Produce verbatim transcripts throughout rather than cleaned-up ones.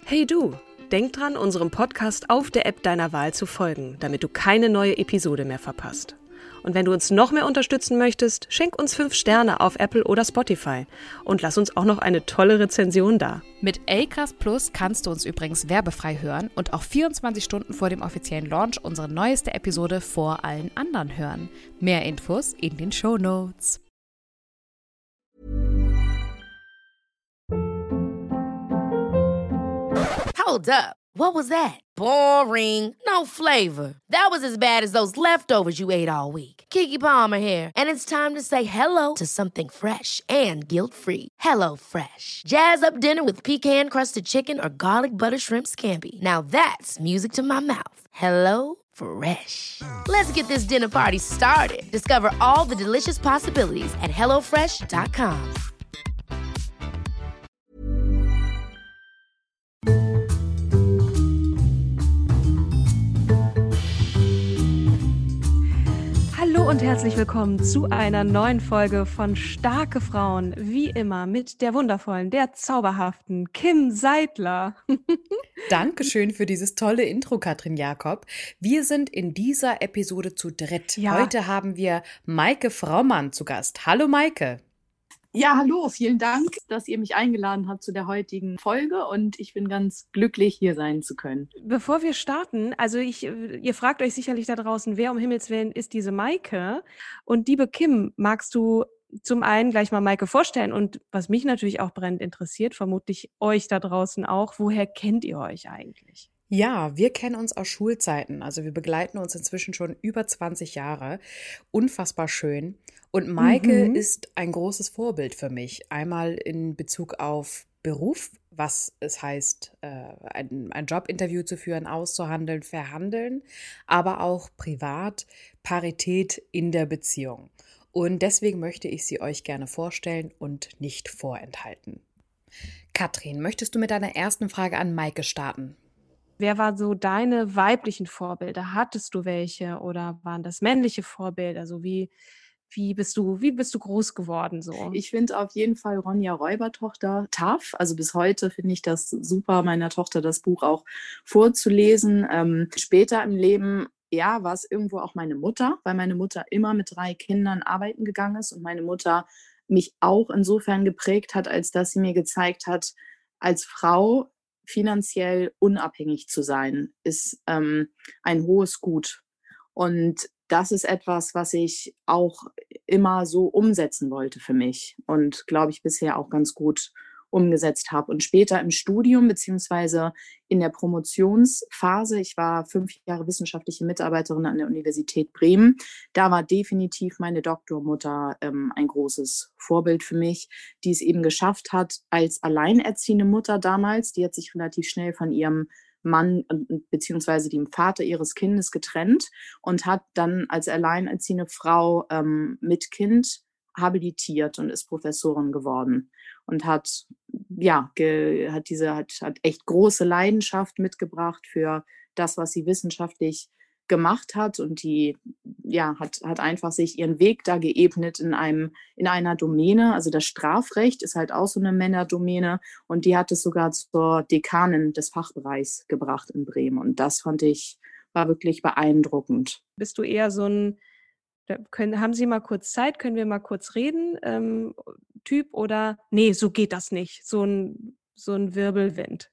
Hey du, denk dran, unserem Podcast auf der App deiner Wahl zu folgen, damit du keine neue Episode mehr verpasst. Und wenn du uns noch mehr unterstützen möchtest, schenk uns fünf Sterne auf Apple oder Spotify und lass uns auch noch eine tolle Rezension da. Mit Acast Plus kannst du uns übrigens werbefrei hören und auch vierundzwanzig Stunden vor dem offiziellen Launch unsere neueste Episode vor allen anderen hören. Mehr Infos in den Shownotes. Hold up. What was that? Boring. No flavor. That was as bad as those leftovers you ate all week. Keke Palmer here, and it's time to say hello to something fresh and guilt-free. Hello Fresh. Jazz up dinner with pecan-crusted chicken or garlic butter shrimp scampi. Now that's music to my mouth. Hello Fresh. Let's get this dinner party started. Discover all the delicious possibilities at hello fresh dot com. Hallo und herzlich willkommen zu einer neuen Folge von Starke Frauen. Wie immer mit der wundervollen, der zauberhaften Kim Seidler. Dankeschön für dieses tolle Intro, Katrin Jakob. Wir sind in dieser Episode zu dritt. Ja. Heute haben wir Maike Fraumann zu Gast. Hallo Maike. Ja, hallo, vielen Dank, dass ihr mich eingeladen habt zu der heutigen Folge und ich bin ganz glücklich, hier sein zu können. Bevor wir starten, also ich, ihr fragt euch sicherlich da draußen, wer um Himmels Willen ist diese Maike? Und liebe Kim, magst du zum einen gleich mal Maike vorstellen und was mich natürlich auch brennend interessiert, vermutlich euch da draußen auch, woher kennt ihr euch eigentlich? Ja, wir kennen uns aus Schulzeiten. Also wir begleiten uns inzwischen schon über zwanzig Jahre. Unfassbar schön. Und Maike Mhm. ist ein großes Vorbild für mich. Einmal in Bezug auf Beruf, was es heißt, äh, ein, ein Jobinterview zu führen, auszuhandeln, verhandeln, aber auch privat, Parität in der Beziehung. Und deswegen möchte ich sie euch gerne vorstellen und nicht vorenthalten. Katrin, möchtest du mit deiner ersten Frage an Maike starten? Wer war so deine weiblichen Vorbilder? Hattest du welche oder waren das männliche Vorbilder? Also wie, wie bist du, wie bist du groß geworden so? Ich finde auf jeden Fall Ronja Räubertochter tough. Also bis heute finde ich das super, meiner Tochter das Buch auch vorzulesen. Ähm, später im Leben, ja, war es irgendwo auch meine Mutter, weil meine Mutter immer mit drei Kindern arbeiten gegangen ist und meine Mutter mich auch insofern geprägt hat, als dass sie mir gezeigt hat, als Frau finanziell unabhängig zu sein, ist ähm, ein hohes Gut. Und das ist etwas, was ich auch immer so umsetzen wollte für mich und glaube ich bisher auch ganz gut umgesetzt habe. Und später im Studium beziehungsweise in der Promotionsphase, ich war fünf Jahre wissenschaftliche Mitarbeiterin an der Universität Bremen, da war definitiv meine Doktormutter ähm, ein großes Vorbild für mich, die es eben geschafft hat, als alleinerziehende Mutter damals, die hat sich relativ schnell von ihrem Mann beziehungsweise dem Vater ihres Kindes getrennt und hat dann als alleinerziehende Frau ähm, mit Kind habilitiert und ist Professorin geworden und hat ja ge, hat diese hat, hat echt große Leidenschaft mitgebracht für das, was sie wissenschaftlich gemacht hat und die ja hat hat einfach sich ihren Weg da geebnet in einem in einer Domäne, also das Strafrecht ist halt auch so eine Männerdomäne und die hat es sogar zur Dekanin des Fachbereichs gebracht in Bremen und das fand ich war wirklich beeindruckend. Bist du eher so ein, da können, haben Sie mal kurz Zeit, können wir mal kurz reden, ähm, Typ oder nee, so geht das nicht, so ein, so ein Wirbelwind.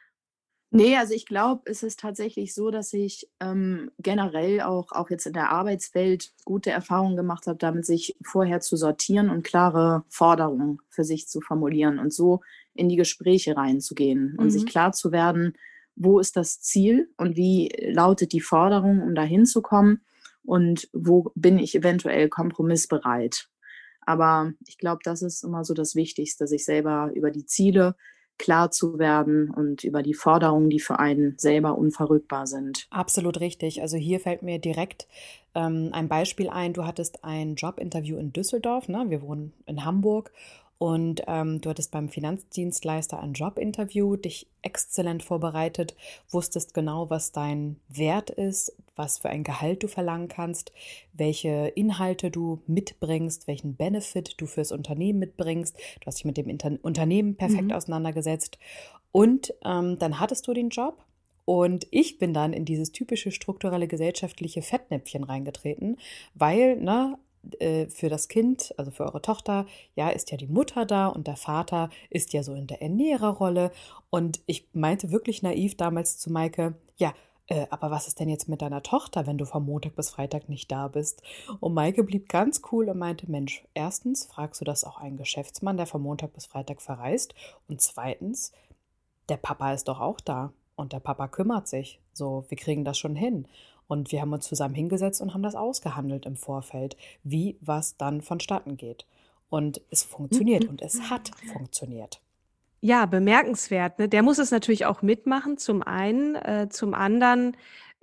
Nee, also ich glaube, es ist tatsächlich so, dass ich ähm, generell auch, auch jetzt in der Arbeitswelt gute Erfahrungen gemacht habe, damit sich vorher zu sortieren und klare Forderungen für sich zu formulieren und so in die Gespräche reinzugehen und sich Mhm. klar zu werden, wo ist das Ziel und wie lautet die Forderung, um da hinzukommen und wo bin ich eventuell kompromissbereit. Aber ich glaube, das ist immer so das Wichtigste, sich selber über die Ziele klar zu werden und über die Forderungen, die für einen selber unverrückbar sind. Absolut richtig. Also hier fällt mir direkt ähm, ein Beispiel ein. Du hattest ein Jobinterview in Düsseldorf, ne? Wir wohnen in Hamburg. Und ähm, du hattest beim Finanzdienstleister ein Jobinterview, dich exzellent vorbereitet, wusstest genau, was dein Wert ist, was für ein Gehalt du verlangen kannst, welche Inhalte du mitbringst, welchen Benefit du fürs Unternehmen mitbringst. Du hast dich mit dem Inter- Unternehmen perfekt Mhm. auseinandergesetzt. Und ähm, dann hattest du den Job. Und ich bin dann in dieses typische strukturelle gesellschaftliche Fettnäpfchen reingetreten, weil, ne, äh, für das Kind, also für eure Tochter, ja, ist ja die Mutter da und der Vater ist ja so in der Ernährerrolle. Und ich meinte wirklich naiv damals zu Maike, ja, äh, aber was ist denn jetzt mit deiner Tochter, wenn du vom Montag bis Freitag nicht da bist? Und Maike blieb ganz cool und meinte, Mensch, erstens fragst du das auch einen Geschäftsmann, der von Montag bis Freitag verreist. Und zweitens, der Papa ist doch auch da. Und der Papa kümmert sich. So, wir kriegen das schon hin. Und wir haben uns zusammen hingesetzt und haben das ausgehandelt im Vorfeld, wie was dann vonstatten geht. Und es funktioniert und es hat funktioniert. Ja, bemerkenswert. Ne? Der muss es natürlich auch mitmachen, zum einen. Äh, zum anderen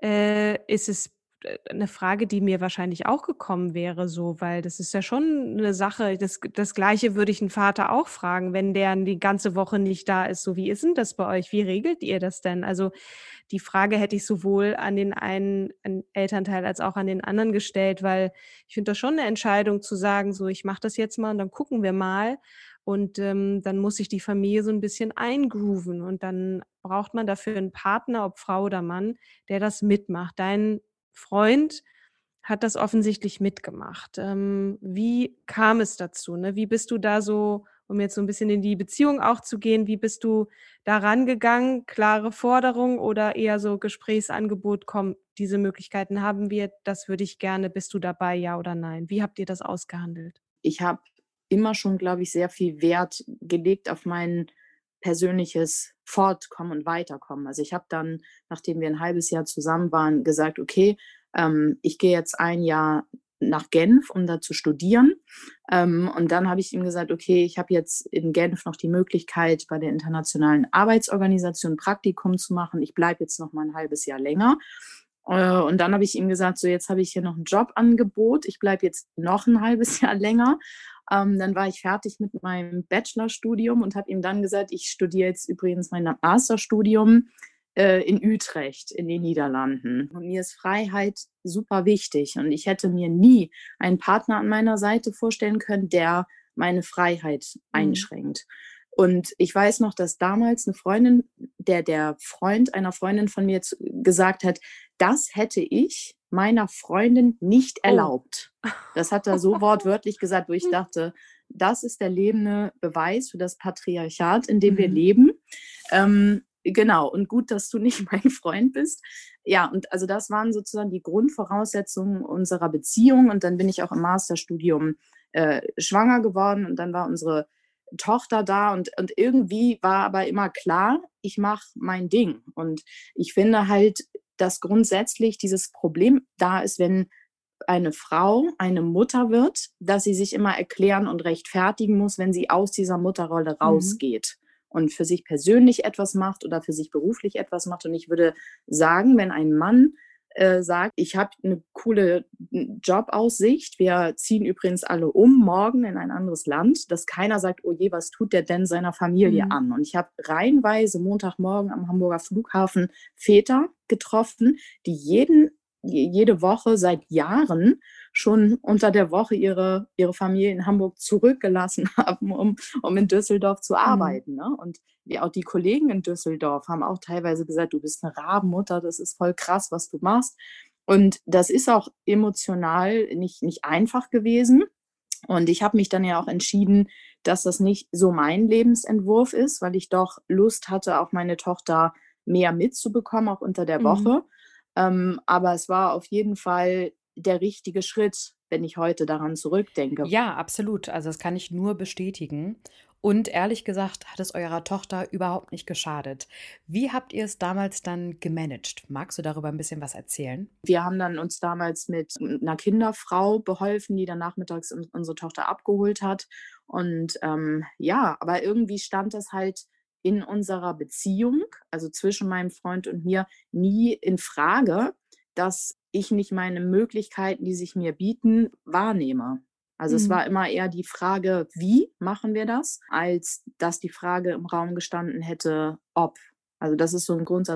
äh, ist es äh, eine Frage, die mir wahrscheinlich auch gekommen wäre, so, weil das ist ja schon eine Sache. Das, das Gleiche würde ich einen Vater auch fragen, wenn der die ganze Woche nicht da ist. So, wie ist denn das bei euch? Wie regelt ihr das denn? Also die Frage hätte ich sowohl an den einen an Elternteil als auch an den anderen gestellt, weil ich finde das schon eine Entscheidung zu sagen, so, ich mache das jetzt mal und dann gucken wir mal. Und ähm, dann muss sich die Familie so ein bisschen eingrooven. Und dann braucht man dafür einen Partner, ob Frau oder Mann, der das mitmacht. Dein Freund hat das offensichtlich mitgemacht. Ähm, wie kam es dazu? Ne? Wie bist du da so, um jetzt so ein bisschen in die Beziehung auch zu gehen, wie bist du da rangegangen? Klare Forderung oder eher so Gesprächsangebot, komm, diese Möglichkeiten haben wir, das würde ich gerne, bist du dabei, ja oder nein? Wie habt ihr das ausgehandelt? Ich habe immer schon, glaube ich, sehr viel Wert gelegt auf mein persönliches Fortkommen und Weiterkommen. Also ich habe dann, nachdem wir ein halbes Jahr zusammen waren, gesagt, okay, ähm, ich gehe jetzt ein Jahr nach Genf, um da zu studieren. Ähm, und dann habe ich ihm gesagt, okay, ich habe jetzt in Genf noch die Möglichkeit, bei der Internationalen Arbeitsorganisation ein Praktikum zu machen. Ich bleibe jetzt noch mal ein halbes Jahr länger. Äh, und dann habe ich ihm gesagt, so jetzt habe ich hier noch ein Jobangebot. Ich bleibe jetzt noch ein halbes Jahr länger. Ähm, dann war ich fertig mit meinem Bachelorstudium und habe ihm dann gesagt, ich studiere jetzt übrigens mein Masterstudium äh, in Utrecht in den Niederlanden. Und mir ist Freiheit super wichtig. Und ich hätte mir nie einen Partner an meiner Seite vorstellen können, der meine Freiheit einschränkt. Und ich weiß noch, dass damals eine Freundin, der der Freund einer Freundin von mir zu, gesagt hat, das hätte ich meiner Freundin nicht erlaubt. Oh. Das hat er so wortwörtlich gesagt, wo ich dachte, das ist der lebende Beweis für das Patriarchat, in dem mhm. wir leben. Ähm, genau, und gut, dass du nicht mein Freund bist. Ja, und also das waren sozusagen die Grundvoraussetzungen unserer Beziehung. Und dann bin ich auch im Masterstudium äh, schwanger geworden und dann war unsere Tochter da und, und irgendwie war aber immer klar, ich mache mein Ding. Und ich finde halt, dass grundsätzlich dieses Problem da ist, wenn eine Frau eine Mutter wird, dass sie sich immer erklären und rechtfertigen muss, wenn sie aus dieser Mutterrolle rausgeht mhm. und für sich persönlich etwas macht oder für sich beruflich etwas macht. Und ich würde sagen, wenn ein Mann äh, sagt, ich habe eine coole Jobaussicht, wir ziehen übrigens alle um morgen in ein anderes Land, dass keiner sagt, oh je, was tut der denn seiner Familie mhm. an? Und ich habe reihenweise Montagmorgen am Hamburger Flughafen Väter getroffen, die jeden, jede Woche seit Jahren schon unter der Woche ihre, ihre Familie in Hamburg zurückgelassen haben, um, um in Düsseldorf zu arbeiten. Mhm. Ne? Und die, auch die Kollegen in Düsseldorf haben auch teilweise gesagt, du bist eine Rabenmutter, das ist voll krass, was du machst. Und das ist auch emotional nicht, nicht einfach gewesen. Und ich habe mich dann ja auch entschieden, dass das nicht so mein Lebensentwurf ist, weil ich doch Lust hatte, auch meine Tochter mehr mitzubekommen, auch unter der Woche. Mhm. Ähm, aber es war auf jeden Fall der richtige Schritt, wenn ich heute daran zurückdenke. Ja, absolut. Also das kann ich nur bestätigen. Und ehrlich gesagt hat es eurer Tochter überhaupt nicht geschadet. Wie habt ihr es damals dann gemanagt? Magst du darüber ein bisschen was erzählen? Wir haben dann uns damals mit einer Kinderfrau beholfen, die dann nachmittags unsere Tochter abgeholt hat. Und ähm, ja, aber irgendwie stand das halt in unserer Beziehung, also zwischen meinem Freund und mir, nie in Frage, dass ich nicht meine Möglichkeiten, die sich mir bieten, wahrnehme. Also mhm. es war immer eher die Frage, wie machen wir das, als dass die Frage im Raum gestanden hätte, ob. Also das ist so ein Grundsatz.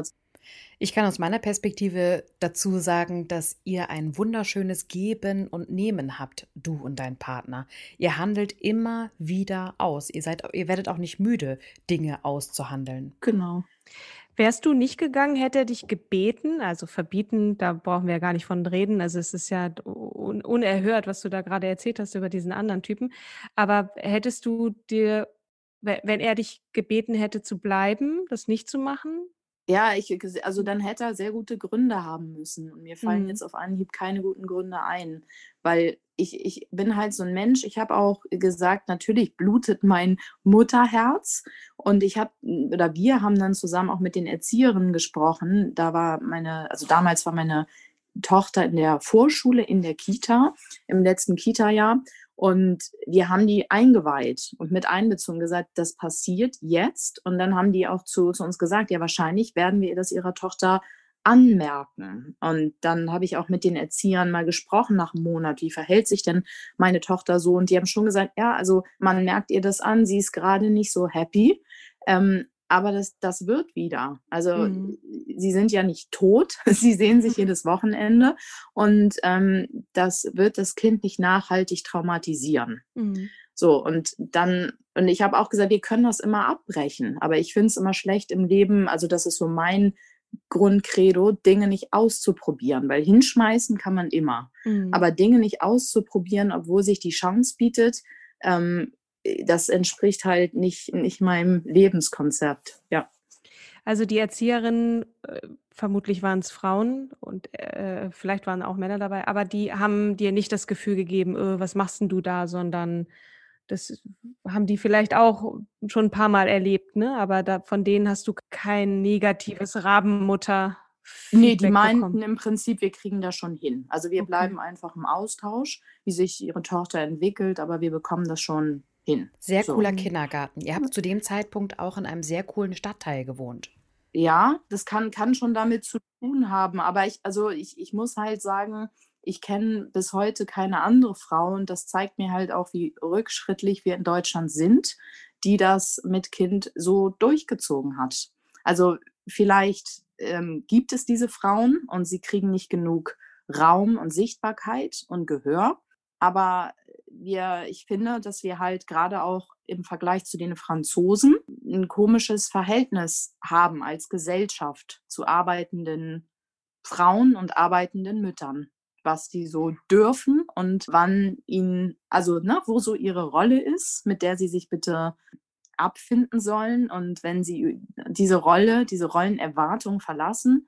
Ich kann aus meiner Perspektive dazu sagen, dass ihr ein wunderschönes Geben und Nehmen habt, du und dein Partner. Ihr handelt immer wieder aus. Ihr seid, ihr werdet auch nicht müde, Dinge auszuhandeln. Genau. Wärst du nicht gegangen, hätte er dich gebeten, also verbieten, da brauchen wir ja gar nicht von reden. Also es ist ja un unerhört, was du da gerade erzählt hast über diesen anderen Typen. Aber hättest du dir, we wenn er dich gebeten hätte zu bleiben, das nicht zu machen? Ja, ich also dann hätte er sehr gute Gründe haben müssen. Und mir fallen Mhm. jetzt auf Anhieb keine guten Gründe ein, weil ich ich bin halt so ein Mensch, ich habe auch gesagt, natürlich blutet mein Mutterherz und ich habe oder wir haben dann zusammen auch mit den Erzieherinnen gesprochen. Da war meine also damals war meine Tochter in der Vorschule, in der Kita, im letzten Kita-Jahr. Und wir haben die eingeweiht und mit einbezogen, gesagt, das passiert jetzt. Und dann haben die auch zu, zu uns gesagt, ja, wahrscheinlich werden wir das ihrer Tochter anmerken. Und dann habe ich auch mit den Erziehern mal gesprochen nach einem Monat, wie verhält sich denn meine Tochter so? Und die haben schon gesagt, ja, also man merkt ihr das an, sie ist gerade nicht so happy. Ähm, aber das, das wird wieder. Also Mhm. sie sind ja nicht tot, sie sehen sich jedes Wochenende und ähm, das wird das Kind nicht nachhaltig traumatisieren. Mhm. So, und dann, und ich habe auch gesagt, wir können das immer abbrechen, aber ich finde es immer schlecht im Leben, also das ist so mein Grundcredo, Dinge nicht auszuprobieren, weil hinschmeißen kann man immer. Mhm. Aber Dinge nicht auszuprobieren, obwohl sich die Chance bietet, ähm, das entspricht halt nicht, nicht meinem Lebenskonzept. Ja. Also die Erzieherinnen, äh, vermutlich waren es Frauen und äh, vielleicht waren auch Männer dabei, aber die haben dir nicht das Gefühl gegeben, äh, was machst denn du da, sondern das haben die vielleicht auch schon ein paar Mal erlebt, ne? Aber da, von denen hast du kein negatives Nee, die Rabenmutter-Feedback bekommen. meinten im Prinzip, wir kriegen das schon hin. Also wir Okay. bleiben einfach im Austausch, wie sich ihre Tochter entwickelt, aber wir bekommen das schon hin. Sehr So. cooler Kindergarten. Ihr habt zu dem Zeitpunkt auch in einem sehr coolen Stadtteil gewohnt. Ja, das kann, kann schon damit zu tun haben. Aber ich, also ich, ich muss halt sagen, ich kenne bis heute keine andere Frau und das zeigt mir halt auch, wie rückschrittlich wir in Deutschland sind, die das mit Kind so durchgezogen hat. Also vielleicht ähm, gibt es diese Frauen und sie kriegen nicht genug Raum und Sichtbarkeit und Gehör. Aber wir, ich finde, dass wir halt gerade auch im Vergleich zu den Franzosen ein komisches Verhältnis haben als Gesellschaft zu arbeitenden Frauen und arbeitenden Müttern, was die so dürfen und wann ihnen, also ne, wo so ihre Rolle ist, mit der sie sich bitte abfinden sollen und wenn sie diese Rolle, diese Rollenerwartung verlassen,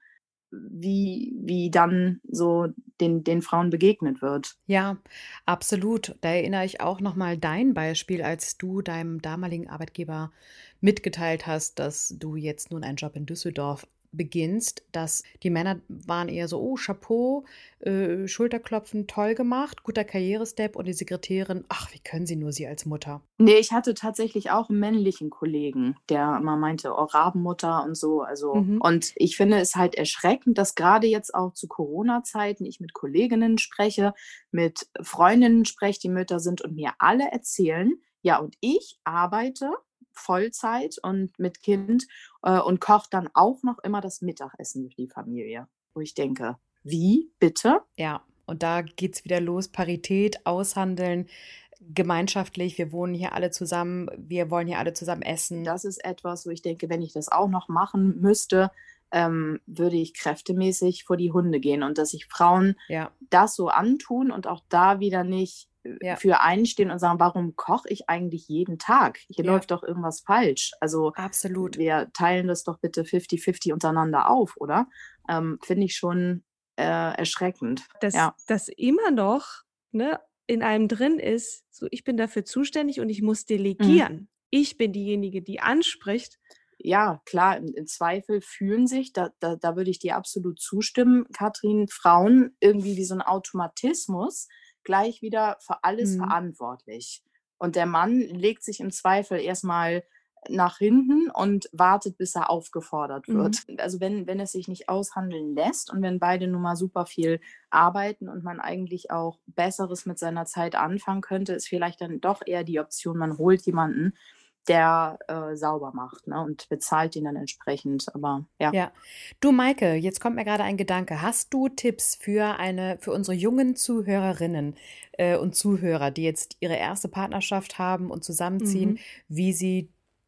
wie, wie dann so den, den Frauen begegnet wird. Ja, absolut. Da erinnere ich auch noch mal dein Beispiel, als du deinem damaligen Arbeitgeber mitgeteilt hast, dass du jetzt nun einen Job in Düsseldorf beginnst, dass die Männer waren eher so, oh, Chapeau, äh, Schulterklopfen, toll gemacht, guter Karrierestep und die Sekretärin, ach, wie können sie nur sie als Mutter? Nee, ich hatte tatsächlich auch einen männlichen Kollegen, der immer meinte: „Oh, Rabenmutter“ und so, also Mhm. und ich finde es halt erschreckend, dass gerade jetzt auch zu Corona-Zeiten ich mit Kolleginnen spreche, mit Freundinnen spreche, die Mütter sind und mir alle erzählen: „Ja, und ich arbeite Vollzeit und mit Kind, äh, und koche dann auch noch immer das Mittagessen für die Familie.“ Wo ich denke: „Wie bitte?“ Ja, und da geht's wieder los, Parität, aushandeln, gemeinschaftlich, wir wohnen hier alle zusammen, wir wollen hier alle zusammen essen. Das ist etwas, wo ich denke, wenn ich das auch noch machen müsste, ähm, würde ich kräftemäßig vor die Hunde gehen und dass sich Frauen Ja, das so antun und auch da wieder nicht äh, ja, für einstehen und sagen, warum koche ich eigentlich jeden Tag? Hier Ja. läuft doch irgendwas falsch. Also absolut. wir teilen das doch bitte fifty fifty untereinander auf, oder? Ähm, finde ich schon äh, erschreckend. Dass Ja. das immer noch, ne, in einem drin ist, so ich bin dafür zuständig und ich muss Mhm. delegieren. Ich bin diejenige, die anspricht. Ja, klar, im, im Zweifel fühlen sich, da, da, da würde ich dir absolut zustimmen, Katrin, Frauen irgendwie wie so ein Automatismus gleich wieder für alles Mhm. verantwortlich. Und der Mann legt sich im Zweifel erstmal nach hinten und wartet, bis er aufgefordert Mhm. wird. Also wenn, wenn es sich nicht aushandeln lässt und wenn beide nun mal super viel arbeiten und man eigentlich auch Besseres mit seiner Zeit anfangen könnte, ist vielleicht dann doch eher die Option, man holt jemanden, der äh, sauber macht, ne? Und bezahlt ihn dann entsprechend. Aber ja. Ja. Du, Maike, jetzt kommt mir gerade ein Gedanke. Hast du Tipps für eine, für unsere jungen Zuhörerinnen äh, und Zuhörer, die jetzt ihre erste Partnerschaft haben und zusammenziehen, Mhm. wie sie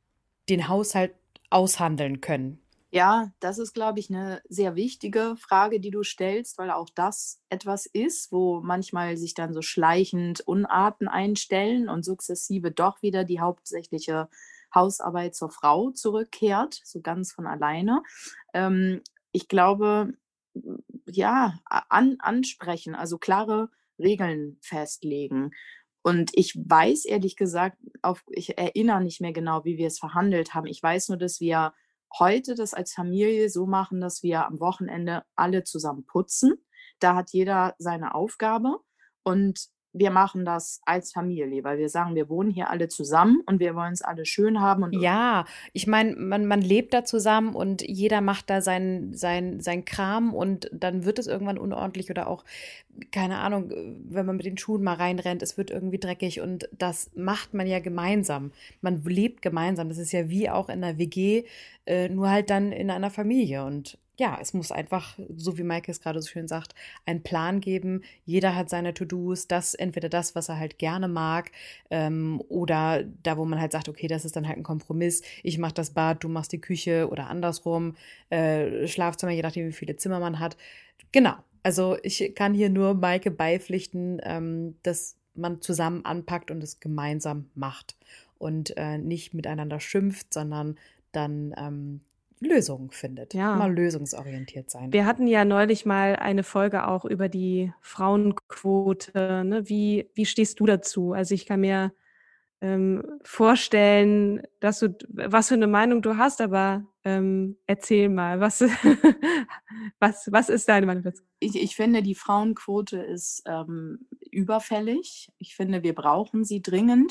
den Haushalt aushandeln können? Ja, das ist, glaube ich, eine sehr wichtige Frage, die du stellst, weil auch das etwas ist, wo manchmal sich dann so schleichend Unarten einstellen und sukzessive doch wieder die hauptsächliche Hausarbeit zur Frau zurückkehrt, so ganz von alleine. Ähm, ich glaube, m, ja, a an ansprechen, also klare Regeln festlegen. Und ich weiß ehrlich gesagt, auf ich erinnere nicht mehr genau, wie wir es verhandelt haben. Ich weiß nur, dass wir heute das als Familie so machen, dass wir am Wochenende alle zusammen putzen. Da hat jeder seine Aufgabe und wir machen das als Familie, weil wir sagen, wir wohnen hier alle zusammen und wir wollen es alle schön haben und Ja, ich meine, man, man lebt da zusammen und jeder macht da sein, sein, sein Kram und dann wird es irgendwann unordentlich oder auch, keine Ahnung, wenn man mit den Schuhen mal reinrennt, es wird irgendwie dreckig und das macht man ja gemeinsam. Man lebt gemeinsam. Das ist ja wie auch in einer W G, äh, nur halt dann in einer Familie. Und ja, es muss einfach, so wie Maike es gerade so schön sagt, einen Plan geben. Jeder hat seine To-Dos, das entweder das, was er halt gerne mag, ähm, oder da, wo man halt sagt, okay, das ist dann halt ein Kompromiss. Ich mache das Bad, du machst die Küche oder andersrum, äh, Schlafzimmer, je nachdem, wie viele Zimmer man hat. Genau. Also ich kann hier nur Maike beipflichten, ähm, dass man zusammen anpackt und es gemeinsam macht und äh, nicht miteinander schimpft, sondern dann ähm, Lösungen findet. Ja. Immer lösungsorientiert sein. Wir hatten ja neulich mal eine Folge auch über die Frauenquote. Ne? Wie, wie stehst du dazu? Also ich kann mir ähm, vorstellen, dass du, was für eine Meinung du hast, aber ähm, erzähl mal, was, was, was ist deine Meinung dazu? Ich, ich finde, die Frauenquote ist ähm, überfällig. Ich finde, wir brauchen sie dringend.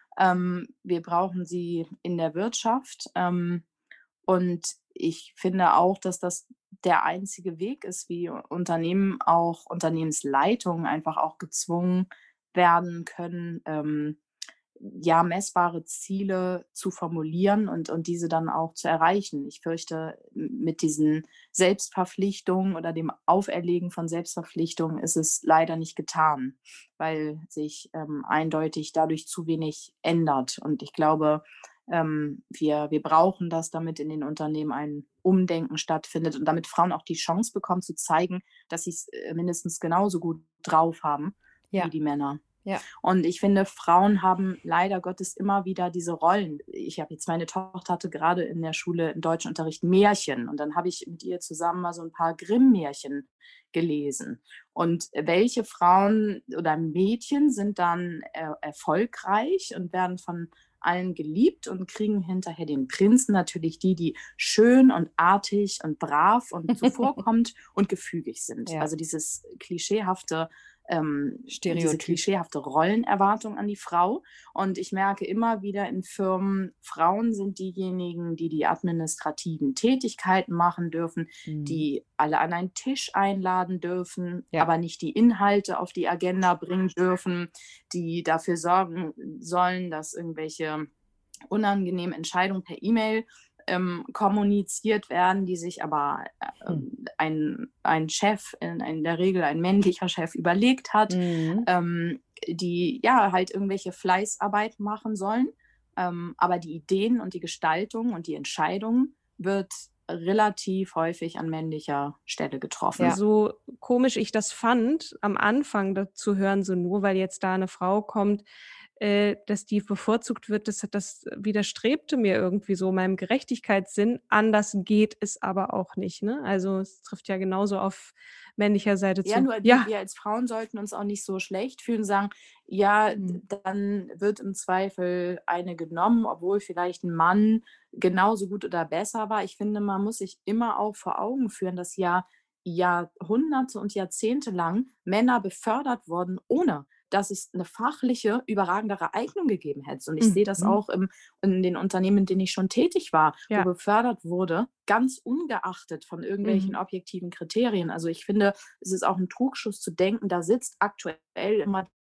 Ähm, wir brauchen sie in der Wirtschaft. Ähm, und ich finde auch, dass das der einzige Weg ist, wie Unternehmen auch, Unternehmensleitungen einfach auch gezwungen werden können, ähm, ja, messbare Ziele zu formulieren und, und diese dann auch zu erreichen. Ich fürchte, mit diesen Selbstverpflichtungen oder dem Auferlegen von Selbstverpflichtungen ist es leider nicht getan, weil sich ähm, eindeutig dadurch zu wenig ändert. Und ich glaube, ähm, wir, wir brauchen das, damit in den Unternehmen ein Umdenken stattfindet und damit Frauen auch die Chance bekommen zu zeigen, dass sie es äh, mindestens genauso gut drauf haben Ja. wie die Männer. Ja. Und ich finde, Frauen haben leider Gottes immer wieder diese Rollen. Ich habe jetzt, meine Tochter hatte gerade in der Schule im Deutschunterricht Märchen und dann habe ich mit ihr zusammen mal so ein paar Grimm-Märchen gelesen. Und welche Frauen oder Mädchen sind dann äh, erfolgreich und werden von allen geliebt und kriegen hinterher den Prinzen, natürlich die, die schön und artig und brav und zuvorkommt und gefügig sind. Ja. Also dieses klischeehafte Ähm, diese Stereotyp. klischeehafte Rollenerwartung an die Frau. Und ich merke immer wieder in Firmen, Frauen sind diejenigen, die die administrativen Tätigkeiten machen dürfen, Mhm. die alle an einen Tisch einladen dürfen, Ja. aber nicht die Inhalte auf die Agenda bringen dürfen, die dafür sorgen sollen, dass irgendwelche unangenehmen Entscheidungen per E-Mail ähm, kommuniziert werden, die sich aber äh, Hm. ein, ein Chef, in, in der Regel ein männlicher Chef, überlegt hat, Mhm. ähm, die ja halt irgendwelche Fleißarbeit machen sollen. Ähm, aber die Ideen und die Gestaltung und die Entscheidung wird relativ häufig an männlicher Stelle getroffen. Ja. So komisch ich das fand, am Anfang da zu hören, so nur weil jetzt da eine Frau kommt, äh, dass die bevorzugt wird, das, das widerstrebte mir irgendwie so meinem Gerechtigkeitssinn. Anders geht es aber auch nicht. Ne? Also es trifft ja genauso auf männlicher Seite Ja, zu. nur wir, wir als Frauen sollten uns auch nicht so schlecht fühlen, sagen, ja, Mhm. dann wird im Zweifel eine genommen, obwohl vielleicht ein Mann genauso gut oder besser war. Ich finde, man muss sich immer auch vor Augen führen, dass ja Jahrhunderte und Jahrzehnte lang Männer befördert wurden, ohne dass es eine fachliche, überragendere Eignung gegeben hätte. Und ich sehe das Mhm. auch im, in den Unternehmen, in denen ich schon tätig war, Ja. wo befördert wurde, ganz ungeachtet von irgendwelchen Mhm. objektiven Kriterien. Also ich finde, es ist auch ein Trugschuss zu denken, da sitzt aktuell immer der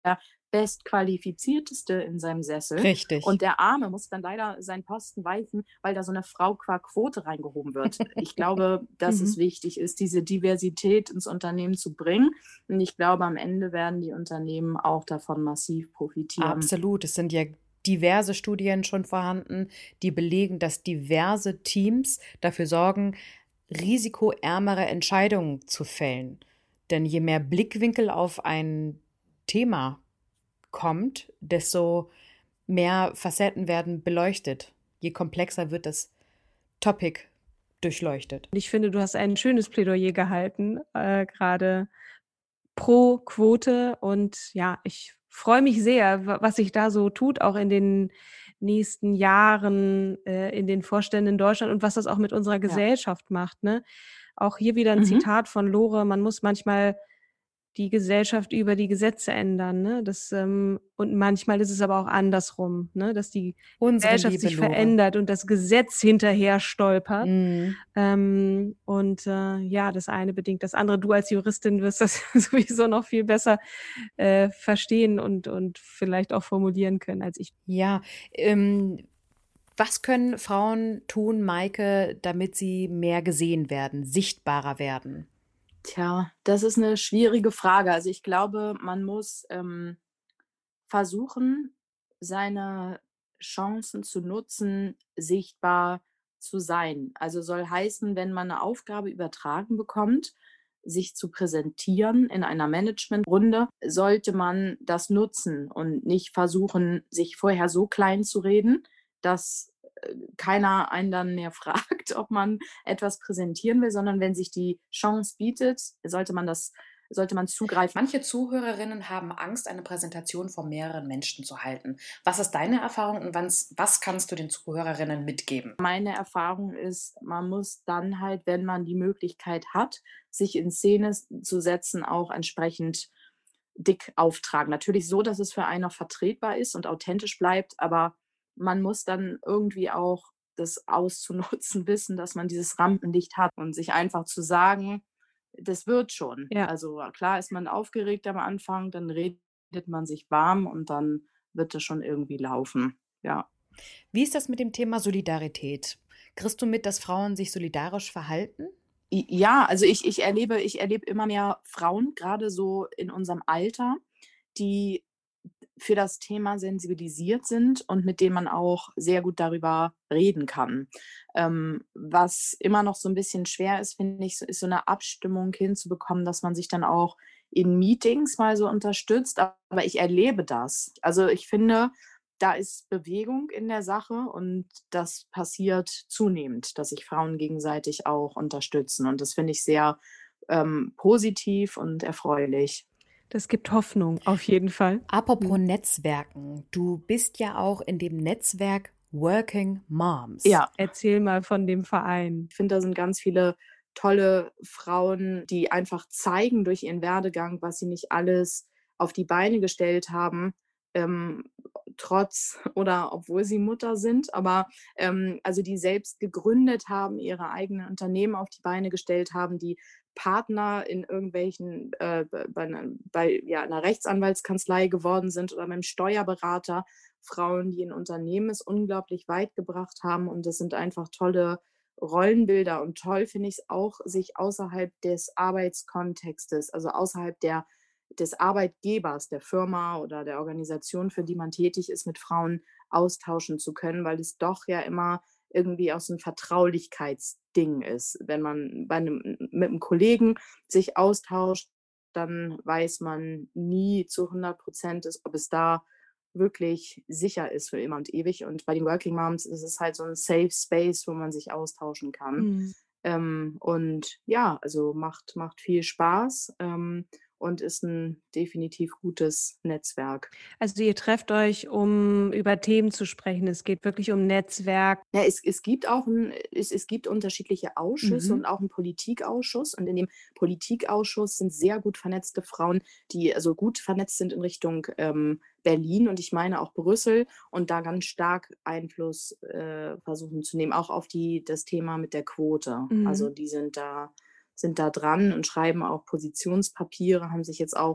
bestqualifizierteste in seinem Sessel Richtig. und der Arme muss dann leider seinen Posten weichen, weil da so eine Frau qua Quote reingehoben wird. Ich glaube, dass es Mhm. wichtig ist, diese Diversität ins Unternehmen zu bringen und ich glaube, am Ende werden die Unternehmen auch davon massiv profitieren. Absolut. Es sind ja diverse Studien schon vorhanden, die belegen, dass diverse Teams dafür sorgen, risikoärmere Entscheidungen zu fällen. Denn je mehr Blickwinkel auf ein Thema kommt, desto mehr Facetten werden beleuchtet. Je komplexer wird das Topic durchleuchtet. Und ich finde, du hast ein schönes Plädoyer gehalten, äh, gerade pro Quote. Und ja, ich freue mich sehr, wa- was sich da so tut, auch in den nächsten Jahren äh, in den Vorständen in Deutschland und was das auch mit unserer Ja. Gesellschaft macht. Ne? Auch hier wieder ein Mhm. Zitat von Lore: Man muss manchmal die Gesellschaft über die Gesetze ändern. Ne? Das, ähm, und manchmal ist es aber auch andersrum, ne? Dass die Unsere Gesellschaft liebe sich Lore. verändert und das Gesetz hinterher stolpert. Mhm. Ähm, und äh, ja, das eine bedingt das andere. Du als Juristin wirst das sowieso noch viel besser äh, verstehen und, und vielleicht auch formulieren können als ich. Ja, ähm, was können Frauen tun, Maike, damit sie mehr gesehen werden, sichtbarer werden? Tja, das ist eine schwierige Frage. Also, ich glaube, man muss, ähm, versuchen, seine Chancen zu nutzen, sichtbar zu sein. Also, soll heißen, wenn man eine Aufgabe übertragen bekommt, sich zu präsentieren in einer Managementrunde, sollte man das nutzen und nicht versuchen, sich vorher so klein zu reden, dass, äh, keiner einen dann mehr fragt, ob man etwas präsentieren will, sondern wenn sich die Chance bietet, sollte man das sollte man zugreifen. Manche Zuhörerinnen haben Angst, eine Präsentation vor mehreren Menschen zu halten. Was ist deine Erfahrung und was, was kannst du den Zuhörerinnen mitgeben? Meine Erfahrung ist, man muss dann halt, wenn man die Möglichkeit hat, sich in Szene zu setzen, auch entsprechend dick auftragen. Natürlich so, dass es für einen auch vertretbar ist und authentisch bleibt, aber man muss dann irgendwie auch das auszunutzen wissen, dass man dieses Rampenlicht hat und sich einfach zu sagen, das wird schon. Ja. Also klar ist man aufgeregt am Anfang, dann redet man sich warm und dann wird es schon irgendwie laufen. Ja. Wie ist das mit dem Thema Solidarität? Kriegst du mit, dass Frauen sich solidarisch verhalten? I ja, also ich ich erlebe ich erlebe immer mehr Frauen, gerade so in unserem Alter, die für das Thema sensibilisiert sind und mit denen man auch sehr gut darüber reden kann. Ähm, was immer noch so ein bisschen schwer ist, finde ich, so ist so eine Abstimmung hinzubekommen, dass man sich dann auch in Meetings mal so unterstützt, aber ich erlebe das. Also, ich finde, da ist Bewegung in der Sache und das passiert zunehmend, dass sich Frauen gegenseitig auch unterstützen und das finde ich sehr, ähm, positiv und erfreulich. Das gibt Hoffnung, auf jeden Fall. Apropos Mhm. Netzwerken, du bist ja auch in dem Netzwerk Working Moms. Ja. Erzähl mal von dem Verein. Ich finde, da sind ganz viele tolle Frauen, die einfach zeigen durch ihren Werdegang, was sie nicht alles auf die Beine gestellt haben, ähm, trotz oder obwohl sie Mutter sind, aber ähm, also die selbst gegründet haben, ihre eigenen Unternehmen auf die Beine gestellt haben, die Partner in irgendwelchen, äh, bei, einer, bei ja, einer Rechtsanwaltskanzlei geworden sind oder beim Steuerberater. Frauen, die in Unternehmen es unglaublich weit gebracht haben und das sind einfach tolle Rollenbilder und toll finde ich es auch, sich außerhalb des Arbeitskontextes, also außerhalb der des Arbeitgebers, der Firma oder der Organisation, für die man tätig ist, mit Frauen austauschen zu können, weil es doch ja immer irgendwie auch so 'n Vertraulichkeitsding ist. Wenn man bei 'nem mit einem Kollegen sich austauscht, dann weiß man nie zu hundert Prozent, ob es da wirklich sicher ist für immer und ewig. Und bei den Working Moms ist es halt so ein Safe Space, wo man sich austauschen kann. Mhm. Ähm, und ja, also macht macht viel Spaß, ähm, und ist ein definitiv gutes Netzwerk. Also ihr trefft euch, um über Themen zu sprechen. Es geht wirklich um Netzwerk. Ja, es es gibt auch 'n es es gibt unterschiedliche Ausschüsse Mhm. und auch einen Politikausschuss. Und in dem Politikausschuss sind sehr gut vernetzte Frauen, die also gut vernetzt sind in Richtung, ähm, Berlin und ich meine auch Brüssel und da ganz stark Einfluss, äh, versuchen zu nehmen, auch auf die das Thema mit der Quote. Also, Mhm. die sind da sind da dran und schreiben auch Positionspapiere, haben sich jetzt auch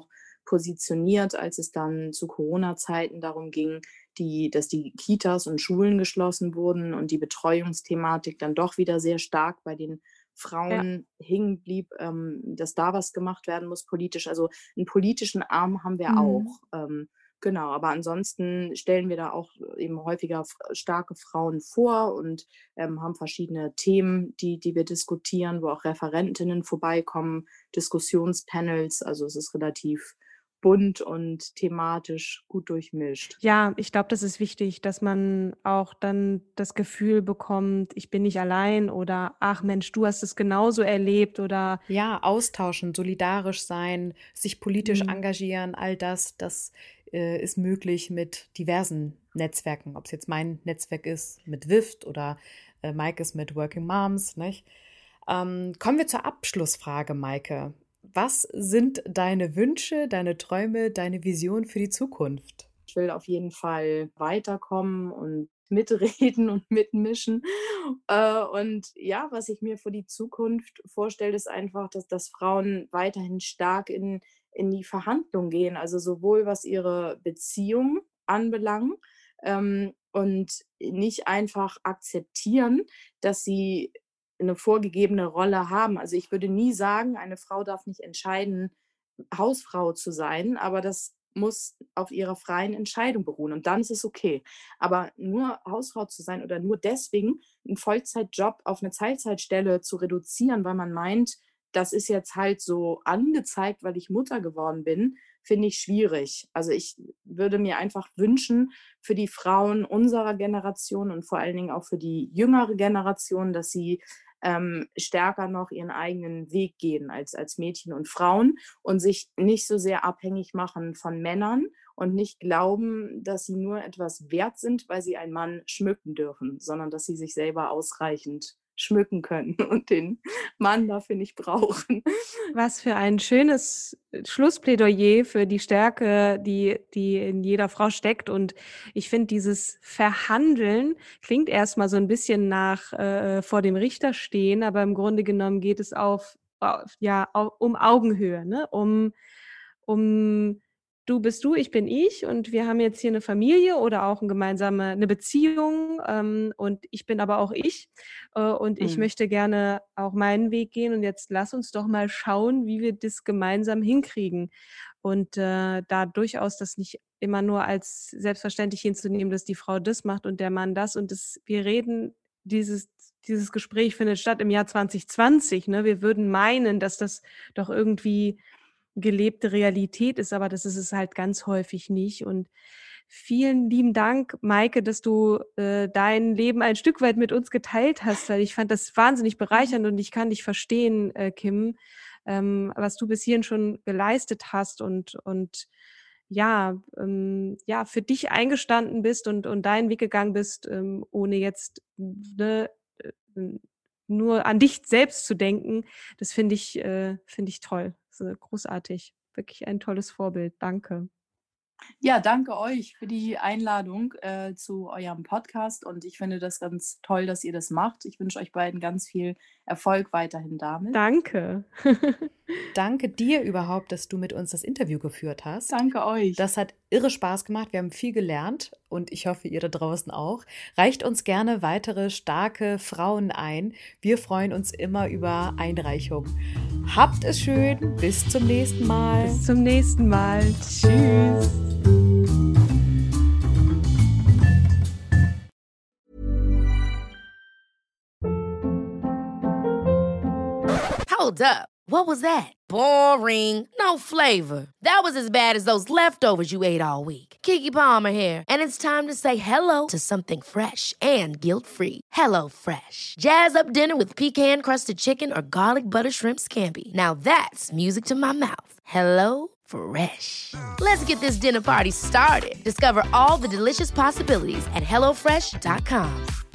positioniert, als es dann zu Corona-Zeiten darum ging, die, dass die Kitas und Schulen geschlossen wurden und die Betreuungsthematik dann doch wieder sehr stark bei den Frauen ja. hängen blieb, ähm, dass da was gemacht werden muss politisch. Also einen politischen Arm haben wir mhm. auch. Ähm, genau, aber ansonsten stellen wir da auch eben häufiger f- starke Frauen vor und ähm, haben verschiedene Themen, die, die wir diskutieren, wo auch Referentinnen vorbeikommen, Diskussionspanels. Also es ist relativ bunt und thematisch gut durchmischt. Ja, ich glaube, das ist wichtig, dass man auch dann das Gefühl bekommt, ich bin nicht allein oder ach Mensch, du hast es genauso erlebt oder ja, austauschen, solidarisch sein, sich politisch Mhm. engagieren, all das, das äh, ist möglich mit diversen Netzwerken. Ob es jetzt mein Netzwerk ist mit W I F T oder äh, Maikes mit Working Moms, nicht? Ähm, kommen wir zur Abschlussfrage, Maike. Was sind deine Wünsche, deine Träume, deine Vision für die Zukunft? Ich will auf jeden Fall weiterkommen und mitreden und mitmischen. Äh, und ja, was ich mir für die Zukunft vorstelle, ist einfach, dass, dass Frauen weiterhin stark in, in die Verhandlung gehen. Also sowohl was ihre Beziehung anbelangt ähm, und nicht einfach akzeptieren, dass sie eine vorgegebene Rolle haben. Also ich würde nie sagen, eine Frau darf nicht entscheiden, Hausfrau zu sein, aber das muss auf ihrer freien Entscheidung beruhen und dann ist es okay. Aber nur Hausfrau zu sein oder nur deswegen einen Vollzeitjob auf eine Teilzeitstelle zu reduzieren, weil man meint, das ist jetzt halt so angezeigt, weil ich Mutter geworden bin, finde ich schwierig. Also ich würde mir einfach wünschen für die Frauen unserer Generation und vor allen Dingen auch für die jüngere Generation, dass sie ähm, stärker noch ihren eigenen Weg gehen als, als Mädchen und Frauen und sich nicht so sehr abhängig machen von Männern und nicht glauben, dass sie nur etwas wert sind, weil sie einen Mann schmücken dürfen, sondern dass sie sich selber ausreichend schmücken können und den Mann dafür nicht brauchen. Was für ein schönes Schlussplädoyer für die Stärke, die, die in jeder Frau steckt. Und ich finde, dieses Verhandeln klingt erstmal so ein bisschen nach äh, vor dem Richter stehen, aber im Grunde genommen geht es auf, auf ja, auf, um Augenhöhe, ne? Um, um du bist du, ich bin ich und wir haben jetzt hier eine Familie oder auch eine gemeinsame eine Beziehung ähm, und ich bin aber auch ich äh, und ich Mhm. möchte gerne auch meinen Weg gehen und jetzt lass uns doch mal schauen, wie wir das gemeinsam hinkriegen und äh, da durchaus das nicht immer nur als selbstverständlich hinzunehmen, dass die Frau das macht und der Mann das und das, wir reden, dieses dieses Gespräch findet statt im Jahr zwanzig zwanzig, ne? Wir würden meinen, dass das doch irgendwie gelebte Realität ist, aber das ist es halt ganz häufig nicht. Und vielen lieben Dank, Maike, dass du äh, dein Leben ein Stück weit mit uns geteilt hast, weil ich fand das wahnsinnig bereichernd und ich kann dich verstehen, äh, Kim, ähm, was du bis hierhin schon geleistet hast und und ja, ähm, ja, für dich eingestanden bist und und deinen Weg gegangen bist, ähm, ohne jetzt ne, äh, nur an dich selbst zu denken. Das finde ich, äh, finde ich toll. Das ist großartig. Wirklich ein tolles Vorbild. Danke. Ja, danke euch für die Einladung äh, zu eurem Podcast und ich finde das ganz toll, dass ihr das macht. Ich wünsche euch beiden ganz viel Erfolg weiterhin damit. Danke. Danke dir überhaupt, dass du mit uns das Interview geführt hast. Danke euch. Das hat irre Spaß gemacht. Wir haben viel gelernt und ich hoffe, ihr da draußen auch. Reicht uns gerne weitere starke Frauen ein. Wir freuen uns immer über Einreichungen. Habt es schön. Bis zum nächsten Mal. Bis zum nächsten Mal. Tschüss. Hold up. What was that? Boring. No flavor. That was as bad as those leftovers you ate all week. Keke Palmer here, and it's time to say hello to something fresh and guilt-free. Hello Fresh. Jazz up dinner with pecan-crusted chicken or garlic butter shrimp scampi. Now that's music to my mouth. Hello Fresh. Let's get this dinner party started. Discover all the delicious possibilities at hello fresh dot com.